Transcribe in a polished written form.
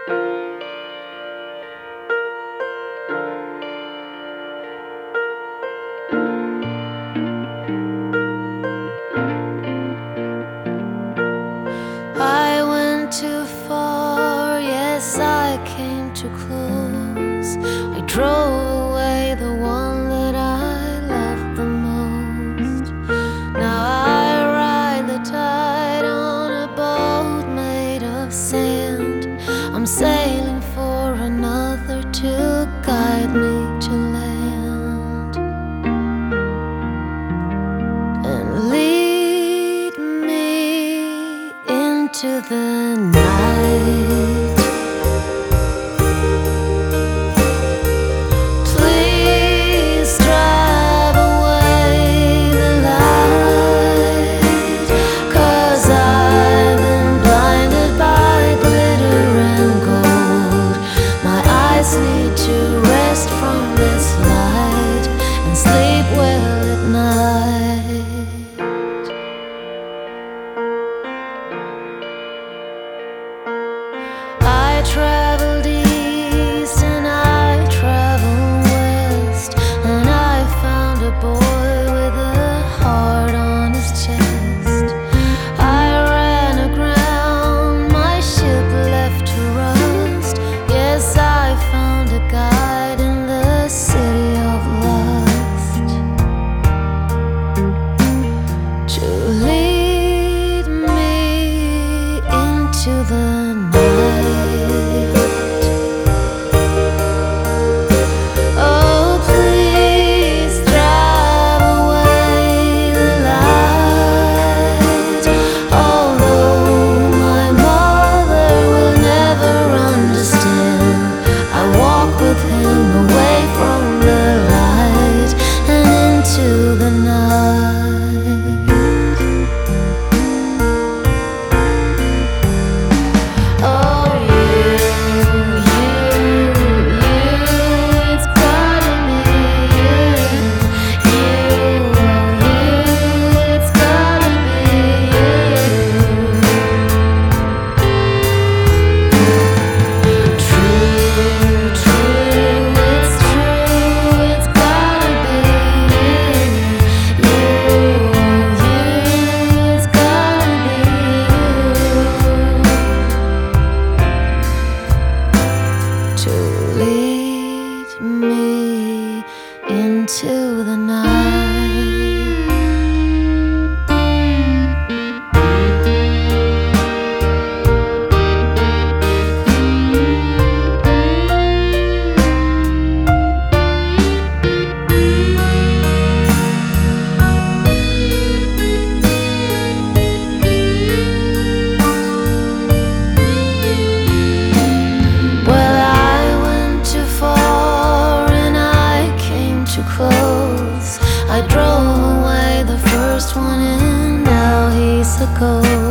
I went too far, yes, I came too close. I drove away the one that I loved the most. Now I ride the tide on a boat made of sand. I'm sailing for another to guide me to land and lead me into the night. Please drive away the light, 'cause I've been blinded by glitter and gold. My eyes need to rest from this light and sleep well at night. I traveled east and I traveled west, and I found a boy with a heart on his chest. I ran aground, my ship left to rust. Yes, I found a guide in the city of lust to lead me into the night. Oh, please drive away the light. Although my mother will never understand, I walk with him away from the light and into the night. Oh, it's gotta be it's gotta be true, it's gotta be it's gotta be to lead me into the night. Well, I went too far and I came too close. I drove away the first one and now he's a ghost.